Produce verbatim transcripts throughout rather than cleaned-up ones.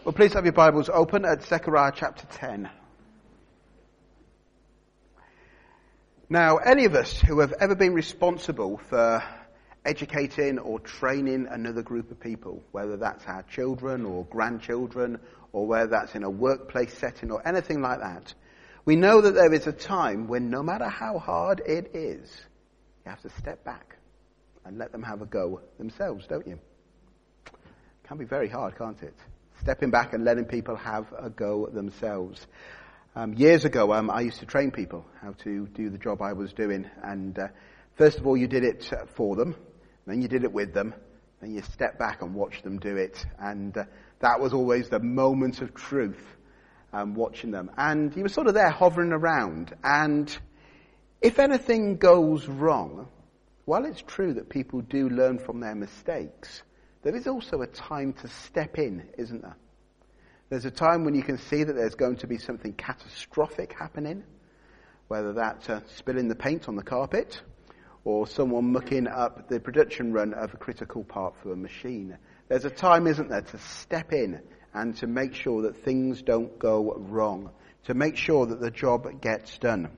Well, please have your Bibles open at Zechariah chapter ten. Now, any of us who have ever been responsible for educating or training another group of people, whether that's our children or grandchildren, or whether that's in a workplace setting or anything like that, we know that there is a time when no matter how hard it is, you have to step back and let them have a go themselves, don't you? It can be very hard, can't it? Stepping back and letting people have a go themselves. Um, years ago, um, I used to train people how to do the job I was doing. And uh, first of all, you did it for them. Then you did it with them. Then you stepped back and watched them do it. And uh, that was always the moment of truth, um, watching them. And you were sort of there hovering around. And if anything goes wrong, while it's true that people do learn from their mistakes, there is also a time to step in, isn't there? There's a time when you can see that there's going to be something catastrophic happening, whether that's uh, spilling the paint on the carpet or someone mucking up the production run of a critical part for a machine. There's a time, isn't there, to step in and to make sure that things don't go wrong, to make sure that the job gets done.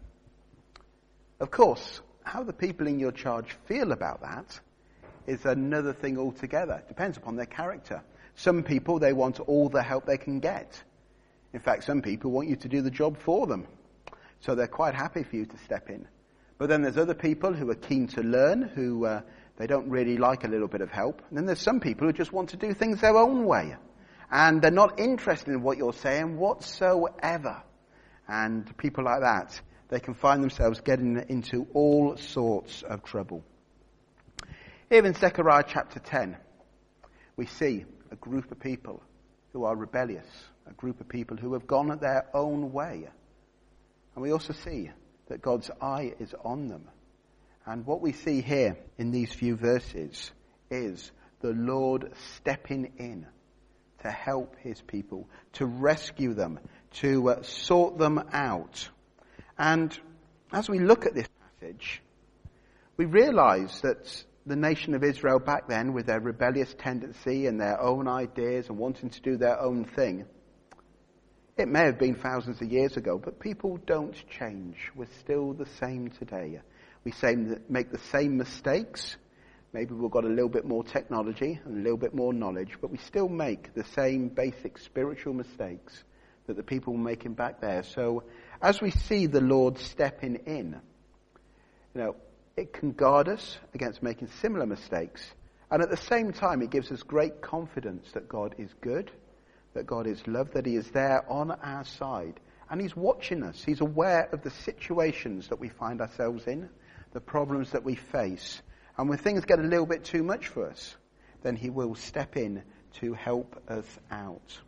Of course, how the people in your charge feel about that is another thing altogether. It depends upon their character. Some people, they want all the help they can get. In fact, some people want you to do the job for them. So they're quite happy for you to step in. But then there's other people who are keen to learn, who uh, they don't really like a little bit of help. And then there's some people who just want to do things their own way. And they're not interested in what you're saying whatsoever. And people like that, they can find themselves getting into all sorts of trouble. Here in Zechariah chapter ten, we see a group of people who are rebellious, a group of people who have gone their own way. And we also see that God's eye is on them. And what we see here in these few verses is the Lord stepping in to help his people, to rescue them, to uh, sort them out. And as we look at this passage, we realize that the nation of Israel back then, with their rebellious tendency and their own ideas and wanting to do their own thing, it may have been thousands of years ago, but people don't change. We're still the same today. We same, make the same mistakes. Maybe we've got a little bit more technology and a little bit more knowledge, but we still make the same basic spiritual mistakes that the people were making back there. So as we see the Lord stepping in, you know, it can guard us against making similar mistakes. And at the same time, it gives us great confidence that God is good, that God is love, that he is there on our side. And he's watching us. He's aware of the situations that we find ourselves in, the problems that we face. And when things get a little bit too much for us, then he will step in to help us out.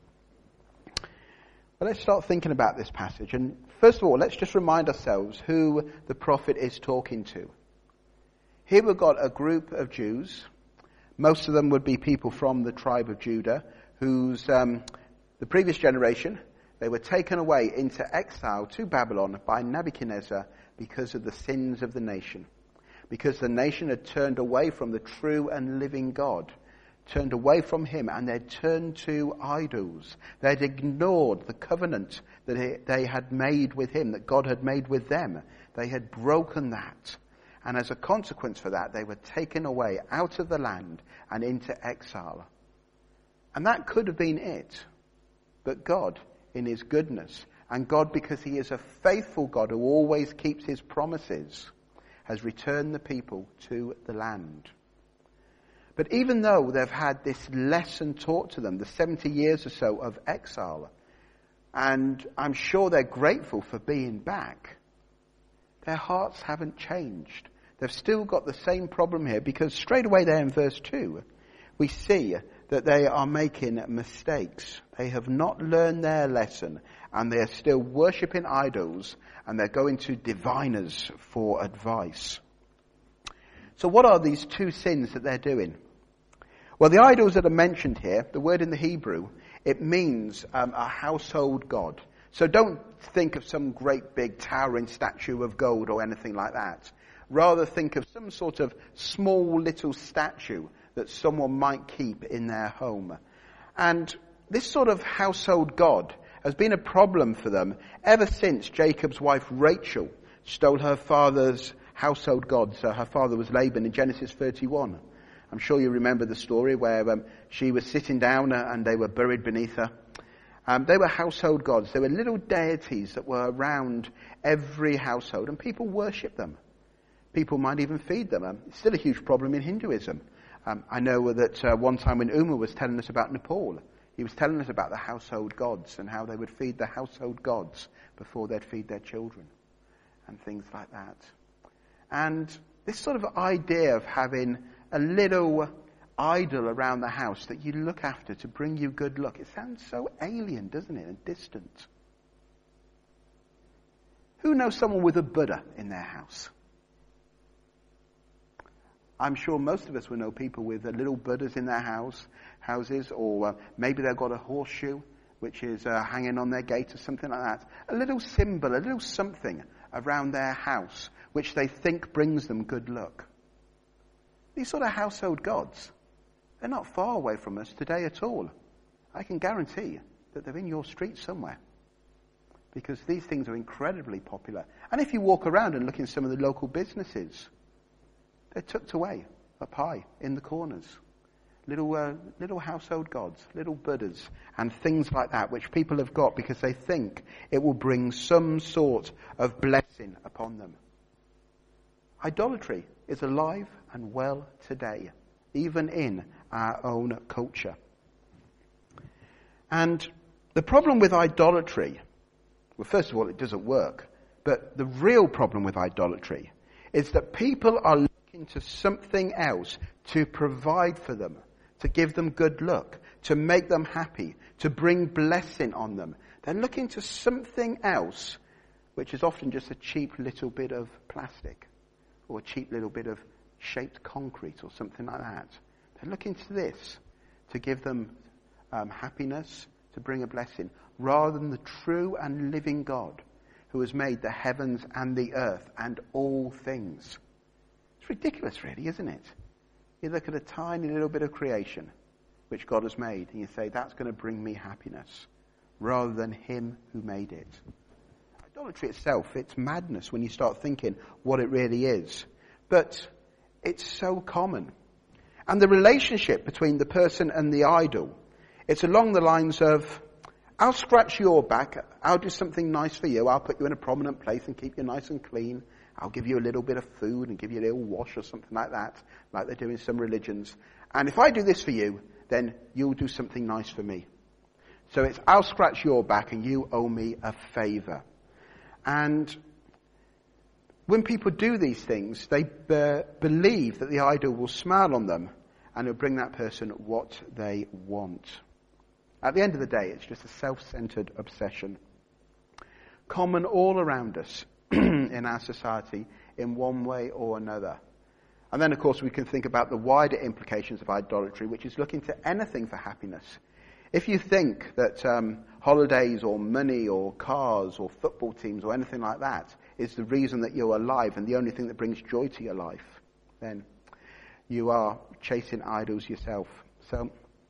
But let's start thinking about this passage. And first of all, let's just remind ourselves who the prophet is talking to. Here we've got a group of Jews. Most of them would be people from the tribe of Judah, whose, um, the previous generation, they were taken away into exile to Babylon by Nebuchadnezzar because of the sins of the nation. Because the nation had turned away from the true and living God, turned away from him, and they'd turned to idols. They'd ignored the covenant that they had made with him, that God had made with them. They had broken that. And as a consequence for that, they were taken away out of the land and into exile. And that could have been it. But God, in his goodness, and God, because he is a faithful God who always keeps his promises, has returned the people to the land. But even though they've had this lesson taught to them, the seventy years or so of exile, and I'm sure they're grateful for being back, their hearts haven't changed. They've still got the same problem here, because straight away there in verse two, we see that they are making mistakes. They have not learned their lesson, and they are still worshipping idols, and they're going to diviners for advice. So what are these two sins that they're doing? Well, the idols that are mentioned here, the word in the Hebrew, it means um, a household god. So don't think of some great big towering statue of gold or anything like that. Rather think of some sort of small little statue that someone might keep in their home. And this sort of household god has been a problem for them ever since Jacob's wife Rachel stole her father's household god. So her father was Laban in Genesis thirty-one. I'm sure you remember the story where um, she was sitting down uh, and they were buried beneath her. Um, they were household gods. They were little deities that were around every household, and people worshipped them. People might even feed them. Um, it's still a huge problem in Hinduism. Um, I know that uh, one time when Uma was telling us about Nepal, he was telling us about the household gods and how they would feed the household gods before they'd feed their children and things like that. And this sort of idea of having a little idol around the house that you look after to bring you good luck, it sounds so alien, doesn't it, and distant. Who knows someone with a Buddha in their house? I'm sure most of us will know people with uh, little Buddhas in their house, houses, or uh, maybe they've got a horseshoe which is uh, hanging on their gate or something like that. A little symbol, a little something around their house which they think brings them good luck. These sort of household gods, they're not far away from us today at all. I can guarantee that they're in your street somewhere, because these things are incredibly popular. And if you walk around and look in some of the local businesses, they're tucked away up high in the corners. Little uh, little household gods, little Buddhas, and things like that, which people have got because they think it will bring some sort of blessing upon them. Idolatry is alive and well today, even in our own culture. And the problem with idolatry, well, first of all, it doesn't work. But the real problem with idolatry is that people are looking to something else to provide for them, to give them good luck, to make them happy, to bring blessing on them. They're looking to something else, which is often just a cheap little bit of plastic or a cheap little bit of shaped concrete or something like that. They're looking to this to give them um, happiness, to bring a blessing, rather than the true and living God who has made the heavens and the earth and all things. It's ridiculous, really, isn't it? You look at a tiny little bit of creation which God has made, and you say, that's going to bring me happiness, rather than him who made it. Idolatry itself, it's madness when you start thinking what it really is. But it's so common. And the relationship between the person and the idol, it's along the lines of, I'll scratch your back, I'll do something nice for you, I'll put you in a prominent place and keep you nice and clean, I'll give you a little bit of food and give you a little wash or something like that, like they do in some religions. And if I do this for you, then you'll do something nice for me. So it's, I'll scratch your back and you owe me a favour. And when people do these things, they be- believe that the idol will smile on them and will bring that person what they want. At the end of the day, it's just a self-centered obsession. Common all around us in our society in one way or another. And then, of course, we can think about the wider implications of idolatry, which is looking to anything for happiness. If you think that um, holidays or money or cars or football teams or anything like that is the reason that you're alive and the only thing that brings joy to your life, then you are chasing idols yourself. So,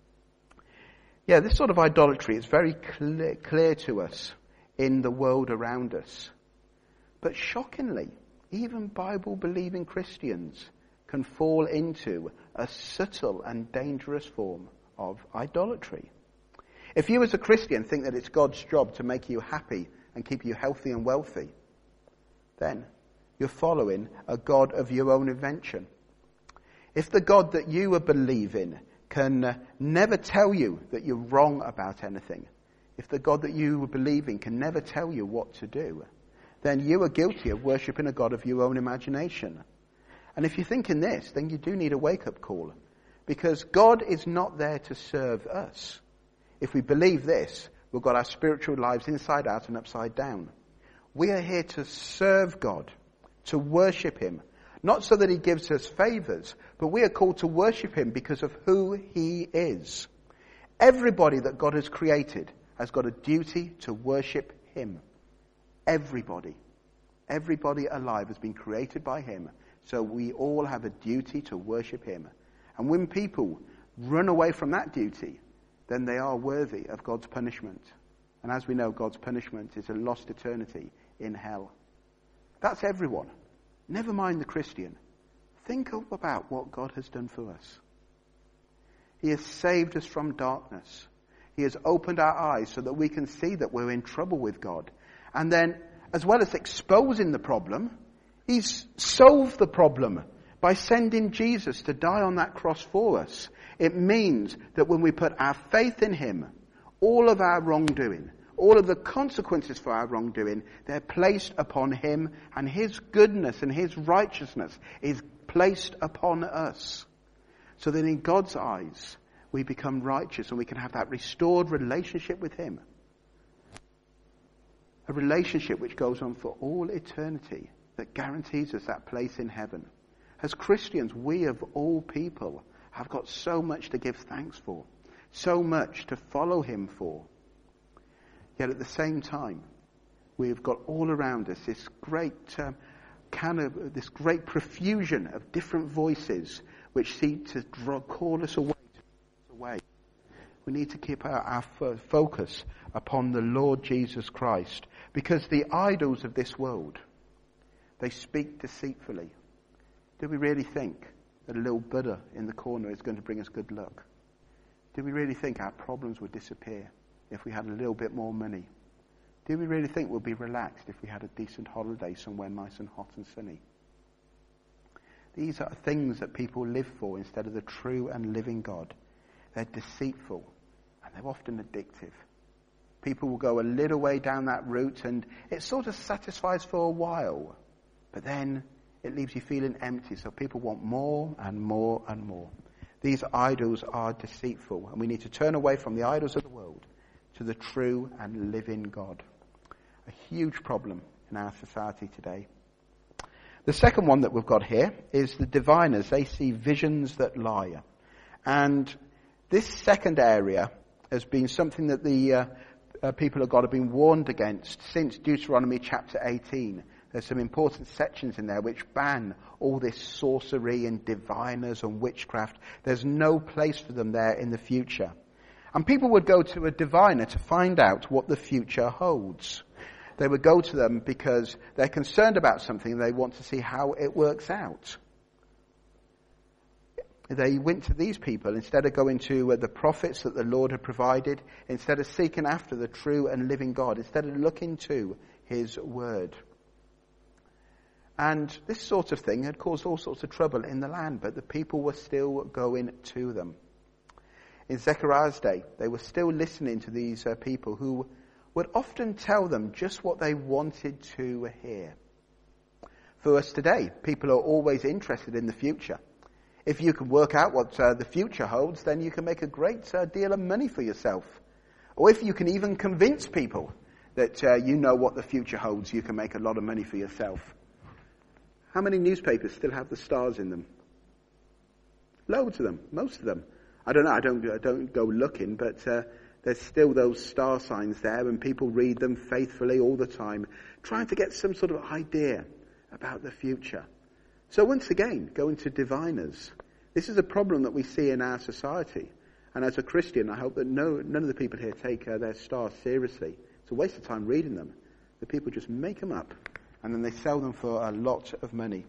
yeah, this sort of idolatry is very clear, clear to us in the world around us. But shockingly, even Bible-believing Christians can fall into a subtle and dangerous form of idolatry. If you as a Christian think that it's God's job to make you happy and keep you healthy and wealthy, then you're following a God of your own invention. If the God that you believe in can uh, never tell you that you're wrong about anything, if the God that you believe in can never tell you what to do, then you are guilty of worshipping a God of your own imagination. And if you're thinking this, then you do need a wake-up call, because God is not there to serve us. If we believe this, we've got our spiritual lives inside out and upside down. We are here to serve God, to worship him, not so that he gives us favours, but we are called to worship him because of who he is. Everybody that God has created has got a duty to worship him. Everybody. Everybody alive has been created by him. So we all have a duty to worship him. And when people run away from that duty, then they are worthy of God's punishment. And as we know, God's punishment is a lost eternity in hell. That's everyone. Never mind the Christian. Think about what God has done for us. He has saved us from darkness. He has opened our eyes so that we can see that we're in trouble with God. And then, as well as exposing the problem, he's solved the problem by sending Jesus to die on that cross for us. It means that when we put our faith in him, all of our wrongdoing, all of the consequences for our wrongdoing, they're placed upon him, and his goodness and his righteousness is placed upon us. So that in God's eyes, we become righteous and we can have that restored relationship with him. A relationship which goes on for all eternity, that guarantees us that place in heaven. As Christians, we of all people have got so much to give thanks for, so much to follow him for. Yet at the same time, we've got all around us this great um, kind of this great profusion of different voices which seek to draw, call us away, away. We need to keep our, our f- focus upon the Lord Jesus Christ, because the idols of this world, they speak deceitfully. Do we really think that a little Buddha in the corner is going to bring us good luck? Do we really think our problems would disappear if we had a little bit more money? Do we really think we'll be relaxed if we had a decent holiday somewhere nice and hot and sunny? These are things that people live for instead of the true and living God. They're deceitful and they're often addictive. People will go a little way down that route and it sort of satisfies for a while, but then it leaves you feeling empty. So people want more and more and more. These idols are deceitful, and we need to turn away from the idols of the world to the true and living God. A huge problem in our society today. The second one that we've got here is the diviners. They see visions that lie. And this second area has been something that the uh, uh, people of God have been warned against since Deuteronomy chapter eighteen. There's some important sections in there which ban all this sorcery and diviners and witchcraft. There's no place for them there in the future. And people would go to a diviner to find out what the future holds. They would go to them because they're concerned about something and they want to see how it works out. They went to these people instead of going to uh, the prophets that the Lord had provided, instead of seeking after the true and living God, instead of looking to his word. And this sort of thing had caused all sorts of trouble in the land, but the people were still going to them. In Zechariah's day, they were still listening to these uh, people who would often tell them just what they wanted to hear. For us today, people are always interested in the future. If you can work out what uh, the future holds, then you can make a great uh, deal of money for yourself. Or if you can even convince people that uh, you know what the future holds, you can make a lot of money for yourself. How many newspapers still have the stars in them? Loads of them, most of them. I don't know, I don't, I don't go looking, but uh, there's still those star signs there, and people read them faithfully all the time, trying to get some sort of idea about the future. So once again, going to diviners. This is a problem that we see in our society. And as a Christian, I hope that no, none of the people here take uh, their stars seriously. It's a waste of time reading them. The people just make them up, and then they sell them for a lot of money.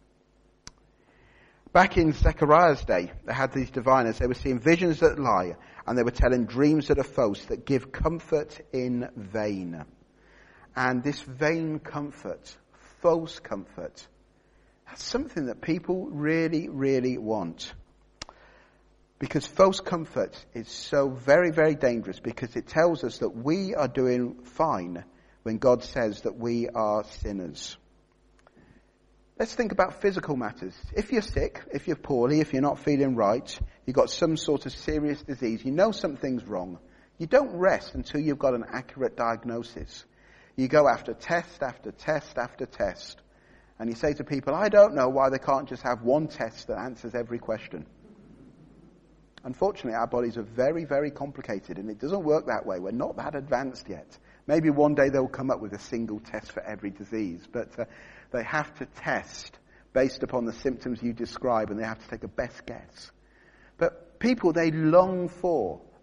Back in Zechariah's day, they had these diviners. They were seeing visions that lie, and they were telling dreams that are false, that give comfort in vain. And this vain comfort, false comfort, that's something that people really, really want. Because false comfort is so very, very dangerous, because it tells us that we are doing fine when God says that we are sinners. Let's think about physical matters. If you're sick, if you're poorly, if you're not feeling right, you've got some sort of serious disease, you know something's wrong, you don't rest until you've got an accurate diagnosis. You go after test after test after test. And you say to people, I don't know why they can't just have one test that answers every question. Unfortunately, our bodies are very, very complicated, and it doesn't work that way. We're not that advanced yet. Maybe one day they'll come up with a single test for every disease, but uh, they have to test based upon the symptoms you describe, and they have to take a best guess. But people, they long for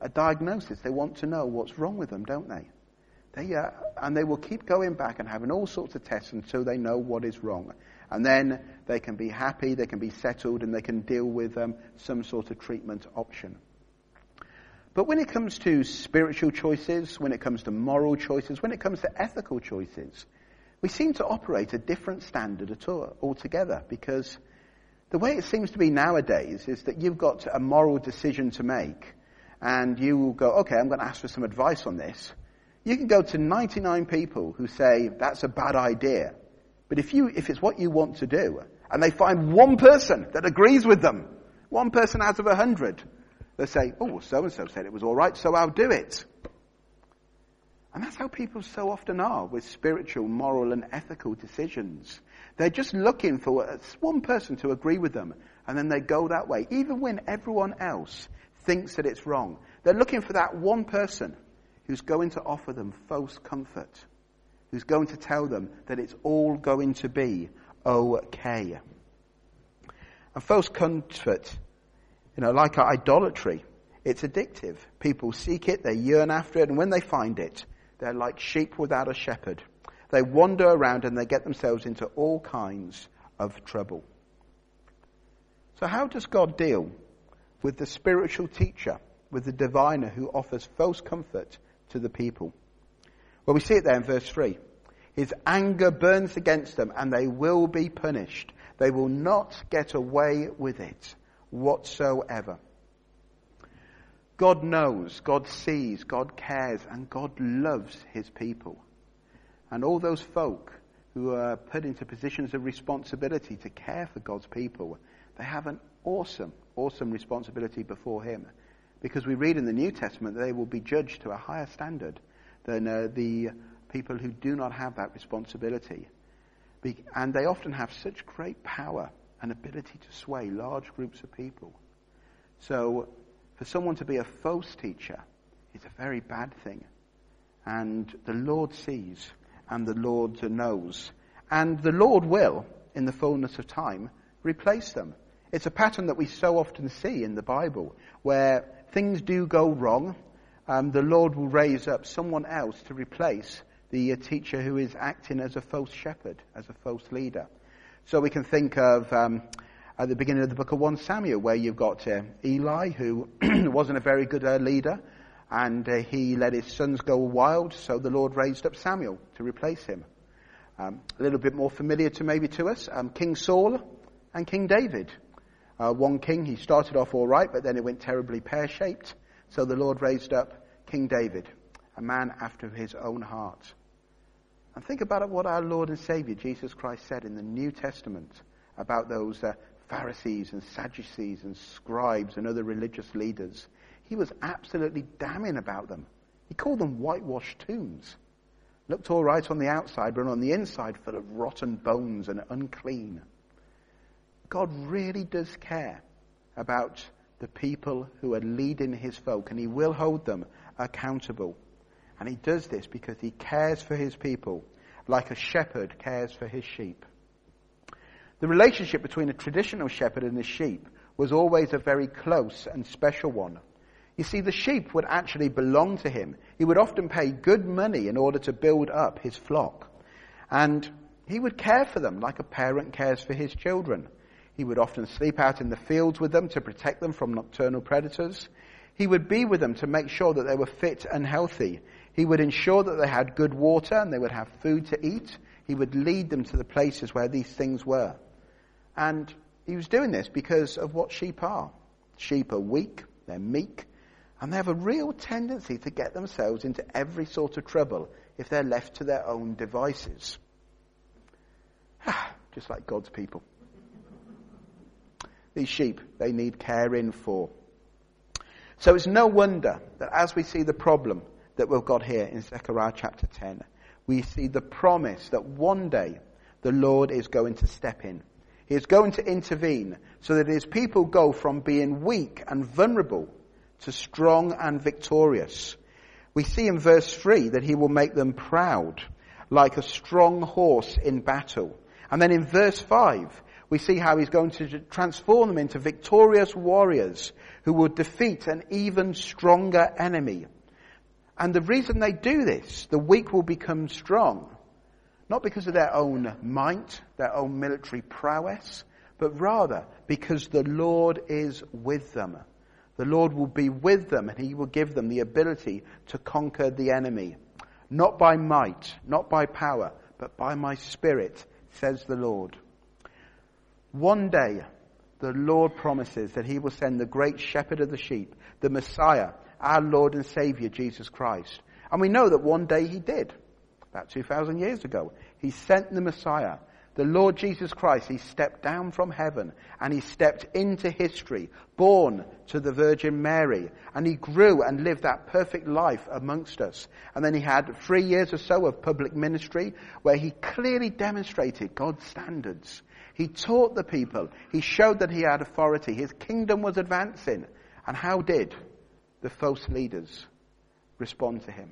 a diagnosis. They want to know what's wrong with them, don't they? They uh, and they will keep going back and having all sorts of tests until they know what is wrong. And then they can be happy, they can be settled, and they can deal with um, some sort of treatment option. But when it comes to spiritual choices, when it comes to moral choices, when it comes to ethical choices, we seem to operate a different standard at all, altogether, because the way it seems to be nowadays is that you've got a moral decision to make, and you will go, okay, I'm going to ask for some advice on this. You can go to ninety-nine people who say, that's a bad idea. But if you, if it's what you want to do, and they find one person that agrees with them, one person out of a hundred, they say, oh, well, so-and-so said it was all right, so I'll do it. And that's how people so often are with spiritual, moral, and ethical decisions. They're just looking for one person to agree with them, and then they go that way, even when everyone else thinks that it's wrong. They're looking for that one person who's going to offer them false comfort, who's going to tell them that it's all going to be okay. And false comfort, you know, like idolatry, it's addictive. People seek it, they yearn after it, and when they find it, they're like sheep without a shepherd. They wander around and they get themselves into all kinds of trouble. So how does God deal with the spiritual teacher, with the diviner who offers false comfort to the people? Well, we see it there in verse three. His anger burns against them and they will be punished. They will not get away with it whatsoever. God knows, God sees, God cares, and God loves his people. And all those folk who are put into positions of responsibility to care for God's people, they have an awesome, awesome responsibility before him. Because we read in the New Testament that they will be judged to a higher standard than uh, the people who do not have that responsibility. Be- and they often have such great power and ability to sway large groups of people. So for someone to be a false teacher is a very bad thing. And the Lord sees and the Lord knows. And the Lord will, in the fullness of time, replace them. It's a pattern that we so often see in the Bible, where things do go wrong. Um, the Lord will raise up someone else to replace the uh, teacher who is acting as a false shepherd, as a false leader. So we can think of um, at the beginning of the book of First Samuel, where you've got uh, Eli, who wasn't a very good uh, leader, and uh, he let his sons go wild, so the Lord raised up Samuel to replace him. Um, a little bit more familiar to maybe to us, um, King Saul and King David. Uh, one king, he started off all right, but then it went terribly pear-shaped. So the Lord raised up King David, a man after his own heart. And think about what our Lord and Savior, Jesus Christ, said in the New Testament about those uh, Pharisees and Sadducees and scribes and other religious leaders. He was absolutely damning about them. He called them whitewashed tombs. Looked all right on the outside, but on the inside full of rotten bones and unclean. God really does care about the people who are leading his folk, and he will hold them accountable. And he does this because he cares for his people like a shepherd cares for his sheep. The relationship between a traditional shepherd and his sheep was always a very close and special one. You see, the sheep would actually belong to him. He would often pay good money in order to build up his flock. And he would care for them like a parent cares for his children. He would often sleep out in the fields with them to protect them from nocturnal predators. He would be with them to make sure that they were fit and healthy. He would ensure that they had good water and they would have food to eat. He would lead them to the places where these things were. And he was doing this because of what sheep are. Sheep are weak, they're meek, and they have a real tendency to get themselves into every sort of trouble if they're left to their own devices. Just like God's people. These sheep, they need caring for. So it's no wonder that as we see the problem that we've got here in Zechariah chapter ten, we see the promise that one day the Lord is going to step in. He is going to intervene so that his people go from being weak and vulnerable to strong and victorious. We see in verse three that he will make them proud, like a strong horse in battle. And then in verse five, we see how he's going to transform them into victorious warriors who will defeat an even stronger enemy. And the reason they do this, the weak will become strong, not because of their own might, their own military prowess, but rather because the Lord is with them. The Lord will be with them, and he will give them the ability to conquer the enemy. Not by might, not by power, but by my Spirit, says the Lord. One day, the Lord promises that he will send the great shepherd of the sheep, the Messiah, our Lord and Saviour, Jesus Christ. And we know that one day he did, about two thousand years ago. He sent the Messiah, the Lord Jesus Christ. He stepped down from heaven and he stepped into history, born to the Virgin Mary. And he grew and lived that perfect life amongst us. And then he had three years or so of public ministry where he clearly demonstrated God's standards. He taught the people. He showed that he had authority. His kingdom was advancing. And how did the false leaders respond to him?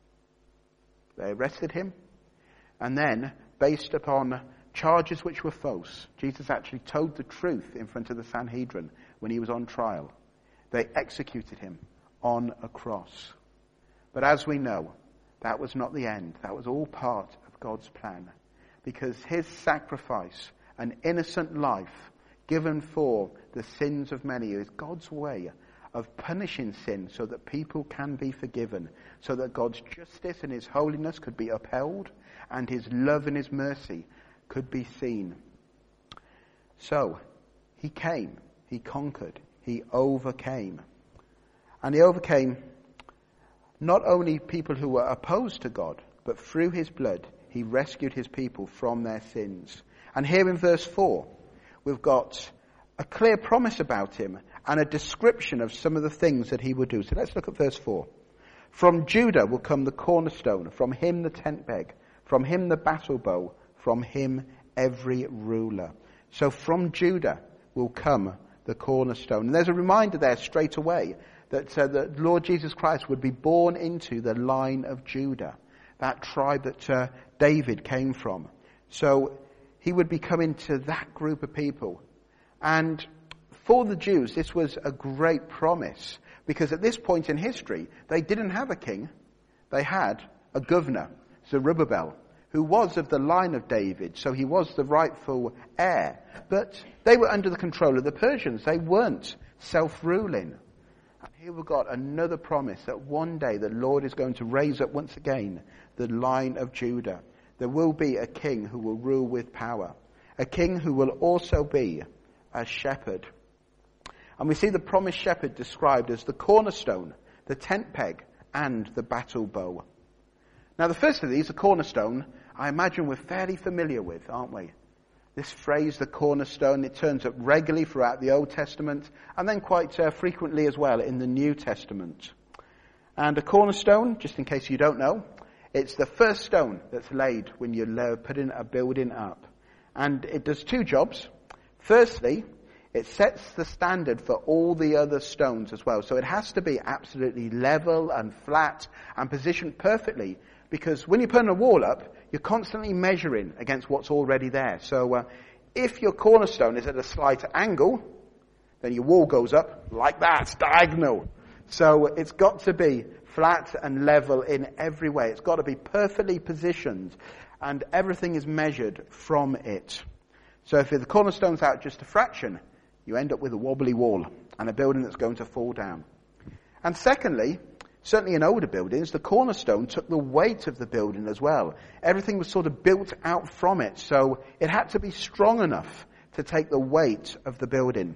They arrested him. And then, based upon charges which were false, Jesus actually told the truth in front of the Sanhedrin when he was on trial. They executed him on a cross. But as we know, that was not the end. That was all part of God's plan. Because his sacrifice, an innocent life given for the sins of many, is God's way of punishing sin so that people can be forgiven, so that God's justice and his holiness could be upheld and his love and his mercy could be seen. So, he came, he conquered, he overcame. And he overcame not only people who were opposed to God, but through his blood, he rescued his people from their sins. And here in verse four, we've got a clear promise about him and a description of some of the things that he will do. So let's look at verse four. From Judah will come the cornerstone, from him the tent peg, from him the battle bow, from him every ruler. So from Judah will come the cornerstone. And there's a reminder there straight away that uh, the Lord Jesus Christ would be born into the line of Judah, that tribe that uh, David came from. So he would be coming to that group of people. And for the Jews, this was a great promise, because at this point in history, they didn't have a king. They had a governor, Zerubbabel, who was of the line of David, so he was the rightful heir. But they were under the control of the Persians. They weren't self-ruling. And here we've got another promise that one day the Lord is going to raise up once again the line of Judah. There will be a king who will rule with power, a king who will also be a shepherd. And we see the promised shepherd described as the cornerstone, the tent peg, and the battle bow. Now the first of these, the cornerstone, I imagine we're fairly familiar with, aren't we? This phrase, the cornerstone, it turns up regularly throughout the Old Testament, and then quite uh, frequently as well in the New Testament. And a cornerstone, just in case you don't know, it's the first stone that's laid when you're putting a building up. And it does two jobs. Firstly, it sets the standard for all the other stones as well. So it has to be absolutely level and flat and positioned perfectly, because when you're putting a wall up, you're constantly measuring against what's already there. So uh, if your cornerstone is at a slight angle, then your wall goes up like that, diagonal. So it's got to be flat and level in every way. It's got to be perfectly positioned, and everything is measured from it. So if the cornerstone's out just a fraction, you end up with a wobbly wall and a building that's going to fall down. And secondly, certainly in older buildings, the cornerstone took the weight of the building as well. Everything was sort of built out from it, so it had to be strong enough to take the weight of the building.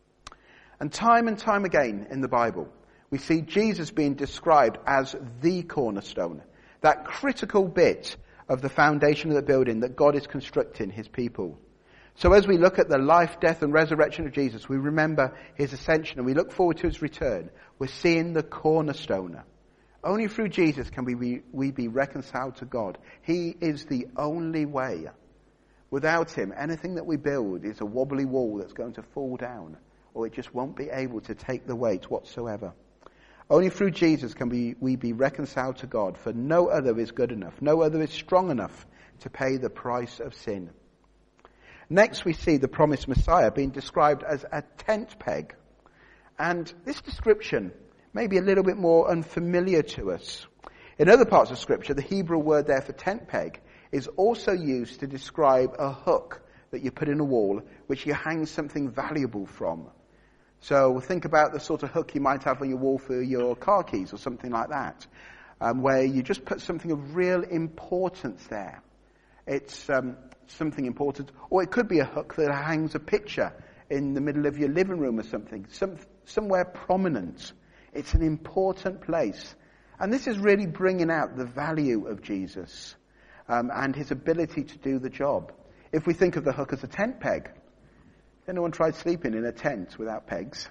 And time and time again in the Bible, we see Jesus being described as the cornerstone, that critical bit of the foundation of the building that God is constructing his people. So as we look at the life, death and resurrection of Jesus, we remember his ascension and we look forward to his return. We're seeing the cornerstone. Only through Jesus can we be, we be reconciled to God. He is the only way. Without him, anything that we build is a wobbly wall that's going to fall down, or it just won't be able to take the weight whatsoever. Only through Jesus can we, we be reconciled to God, for no other is good enough, no other is strong enough to pay the price of sin. Next we see the promised Messiah being described as a tent peg. And this description may be a little bit more unfamiliar to us. In other parts of Scripture, the Hebrew word there for tent peg is also used to describe a hook that you put in a wall, which you hang something valuable from. So think about the sort of hook you might have on your wall for your car keys or something like that, um, where you just put something of real importance there. It's um, something important. Or it could be a hook that hangs a picture in the middle of your living room or something, some, somewhere prominent. It's an important place. And this is really bringing out the value of Jesus um, and his ability to do the job. If we think of the hook as a tent peg, has anyone tried sleeping in a tent without pegs?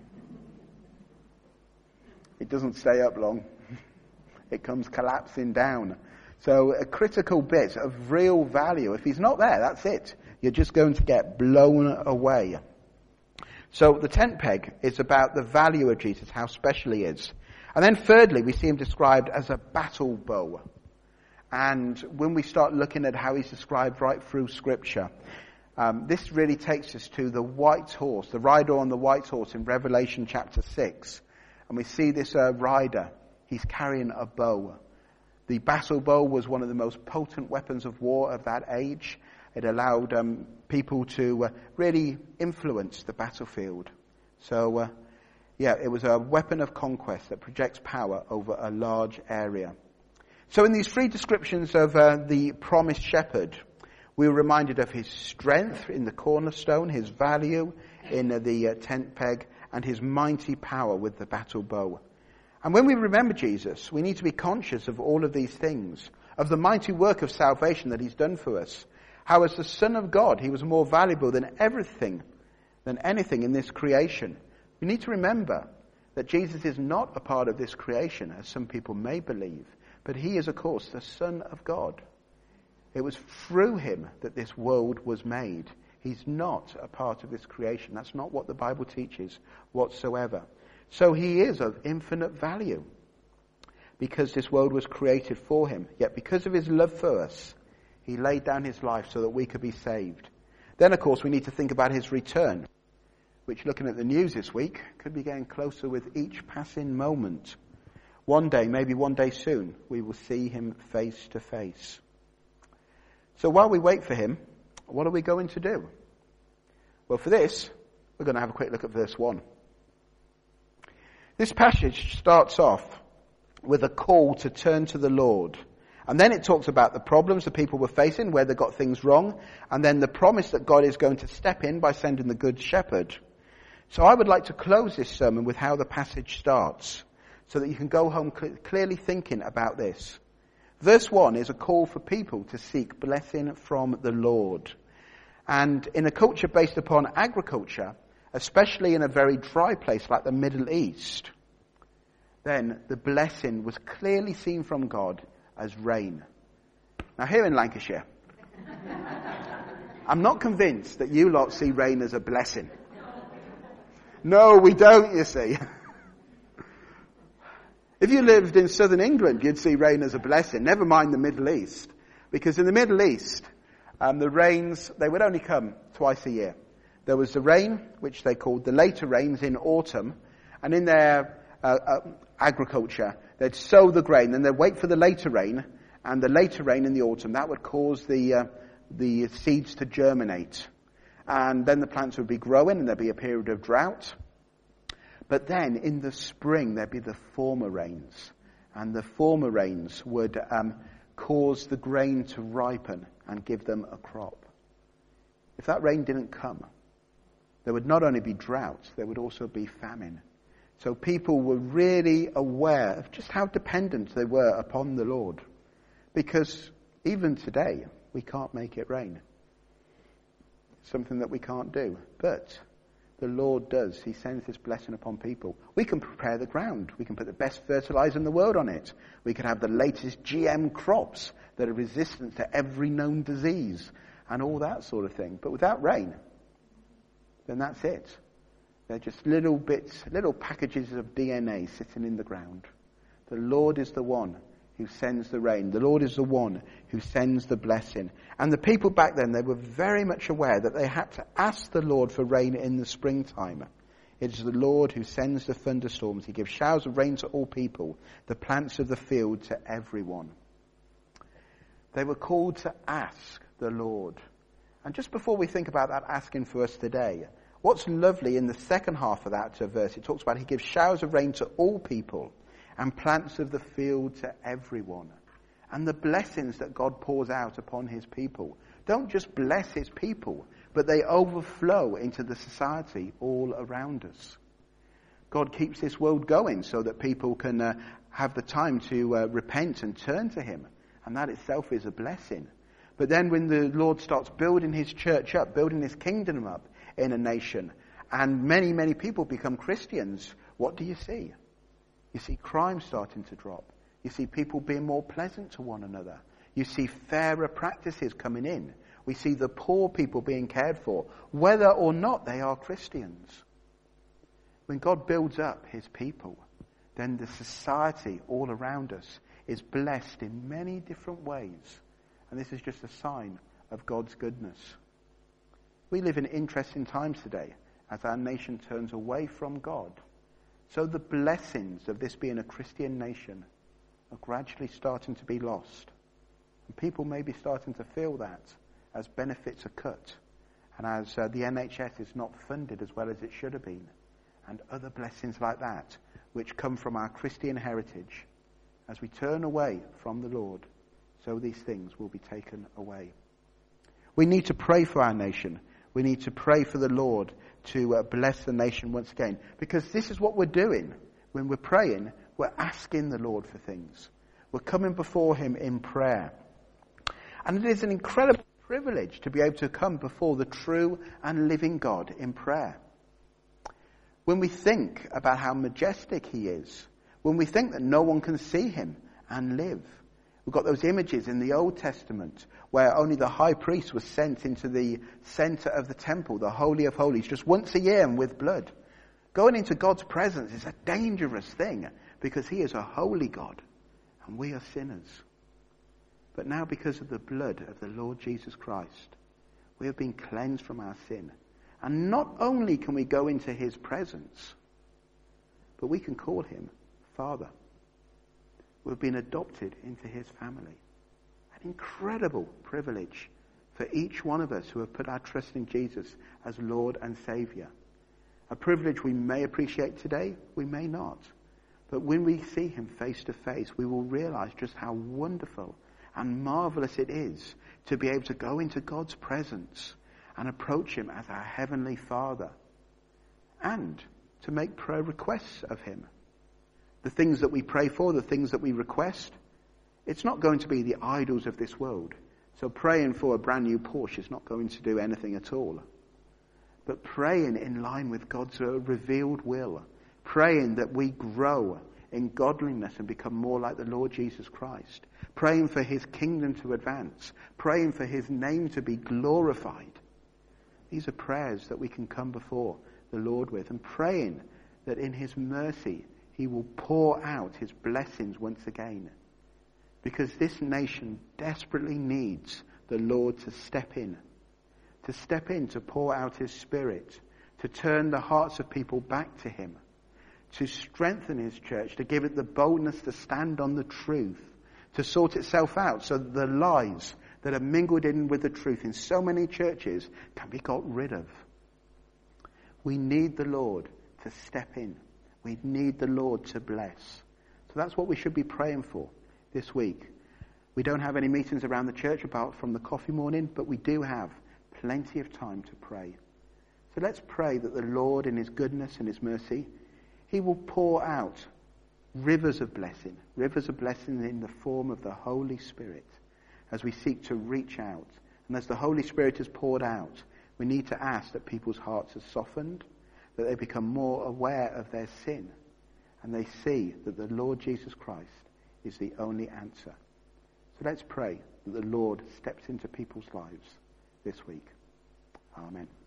It doesn't stay up long. It comes collapsing down. So a critical bit of real value. If he's not there, that's it. You're just going to get blown away. So the tent peg is about the value of Jesus, how special he is. And then thirdly, we see him described as a battle bow. And when we start looking at how he's described right through Scripture, um, this really takes us to the white horse, the rider on the white horse in Revelation chapter six. And we see this uh, rider, he's carrying a bow. The battle bow was one of the most potent weapons of war of that age. It allowed um, people to uh, really influence the battlefield. So, uh, yeah, it was a weapon of conquest that projects power over a large area. So in these three descriptions of uh, the promised shepherd, we were reminded of his strength in the cornerstone, his value in uh, the uh, tent peg, and his mighty power with the battle bow. And when we remember Jesus, we need to be conscious of all of these things, of the mighty work of salvation that he's done for us. How as the Son of God, he was more valuable than everything, than anything in this creation. We need to remember that Jesus is not a part of this creation, as some people may believe, but he is, of course, the Son of God. It was through him that this world was made. He's not a part of this creation. That's not what the Bible teaches whatsoever. So he is of infinite value because this world was created for him. Yet because of his love for us, he laid down his life so that we could be saved. Then, of course, we need to think about his return, which, looking at the news this week, could be getting closer with each passing moment. One day, maybe one day soon, we will see him face to face. So while we wait for him, what are we going to do? Well, for this, we're going to have a quick look at verse one. This passage starts off with a call to turn to the Lord. And then it talks about the problems the people were facing, where they got things wrong, and then the promise that God is going to step in by sending the Good Shepherd. So I would like to close this sermon with how the passage starts, so that you can go home cl- clearly thinking about this. Verse one is a call for people to seek blessing from the Lord. And in a culture based upon agriculture, especially in a very dry place like the Middle East, then the blessing was clearly seen from God as rain. Now here in Lancashire, I'm not convinced that you lot see rain as a blessing. No, we don't, you see. If you lived in southern England, you'd see rain as a blessing, never mind the Middle East. Because in the Middle East, um, the rains, they would only come twice a year. There was the rain, which they called the later rains in autumn, and in their uh, uh, agriculture, they'd sow the grain, then they'd wait for the later rain, and the later rain in the autumn, that would cause the uh, the seeds to germinate. And then the plants would be growing, and there'd be a period of drought. But then in the spring, there'd be the former rains, and the former rains would um, cause the grain to ripen and give them a crop. If that rain didn't come, there would not only be drought, there would also be famine. So people were really aware of just how dependent they were upon the Lord. Because even today, we can't make it rain. It's something that we can't do. But the Lord does. He sends his blessing upon people. We can prepare the ground. We can put the best fertilizer in the world on it. We can have the latest G M crops that are resistant to every known disease and all that sort of thing. But without rain, then that's it. They're just little bits, little packages of D N A sitting in the ground. The Lord is the one who sends the rain. The Lord is the one who sends the blessing. And the people back then, they were very much aware that they had to ask the Lord for rain in the springtime. It is the Lord who sends the thunderstorms. He gives showers of rain to all people, the plants of the field to everyone. They were called to ask the Lord. And just before we think about that asking for us today, what's lovely in the second half of that verse, it talks about he gives showers of rain to all people and plants of the field to everyone. And the blessings that God pours out upon his people don't just bless his people, but they overflow into the society all around us. God keeps this world going so that people can uh, have the time to uh, repent and turn to him. And that itself is a blessing. But then when the Lord starts building his church up, building his kingdom up in a nation, and many, many people become Christians, what do you see? You see crime starting to drop. You see people being more pleasant to one another. You see fairer practices coming in. We see the poor people being cared for, whether or not they are Christians. When God builds up his people, then the society all around us is blessed in many different ways. And this is just a sign of God's goodness. We live in interesting times today as our nation turns away from God. So the blessings of this being a Christian nation are gradually starting to be lost. And people may be starting to feel that as benefits are cut and as uh, the N H S is not funded as well as it should have been, and other blessings like that which come from our Christian heritage. As we turn away from the Lord, so these things will be taken away. We need to pray for our nation. We need to pray for the Lord to uh, bless the nation once again, because this is what we're doing. When we're praying, we're asking the Lord for things. We're coming before him in prayer. And it is an incredible privilege to be able to come before the true and living God in prayer. When we think about how majestic he is, when we think that no one can see him and live. We've got those images in the Old Testament where only the high priest was sent into the center of the temple, the Holy of Holies, just once a year and with blood. Going into God's presence is a dangerous thing because he is a holy God and we are sinners. But now, because of the blood of the Lord Jesus Christ, we have been cleansed from our sin. And not only can we go into his presence, but we can call him Father. We've been adopted into his family. An incredible privilege for each one of us who have put our trust in Jesus as Lord and Saviour. A privilege we may appreciate today, we may not. But when we see him face to face, we will realize just how wonderful and marvelous it is to be able to go into God's presence and approach him as our Heavenly Father, and to make prayer requests of him. The things that we pray for, the things that we request, it's not going to be the idols of this world. So praying for a brand new Porsche is not going to do anything at all. But praying in line with God's revealed will, praying that we grow in godliness and become more like the Lord Jesus Christ, praying for his kingdom to advance, praying for his name to be glorified. These are prayers that we can come before the Lord with, and praying that in his mercy he will pour out his blessings once again. Because this nation desperately needs the Lord to step in. To step in, to pour out his Spirit. To turn the hearts of people back to him. To strengthen his church. To give it the boldness to stand on the truth. To sort itself out so that the lies that are mingled in with the truth in so many churches can be got rid of. We need the Lord to step in. We need the Lord to bless. So that's what we should be praying for this week. We don't have any meetings around the church apart from the coffee morning, but we do have plenty of time to pray. So let's pray that the Lord in his goodness and his mercy, he will pour out rivers of blessing, rivers of blessing in the form of the Holy Spirit as we seek to reach out. And as the Holy Spirit is poured out, we need to ask that people's hearts are softened, that they become more aware of their sin, and they see that the Lord Jesus Christ is the only answer. So let's pray that the Lord steps into people's lives this week. Amen.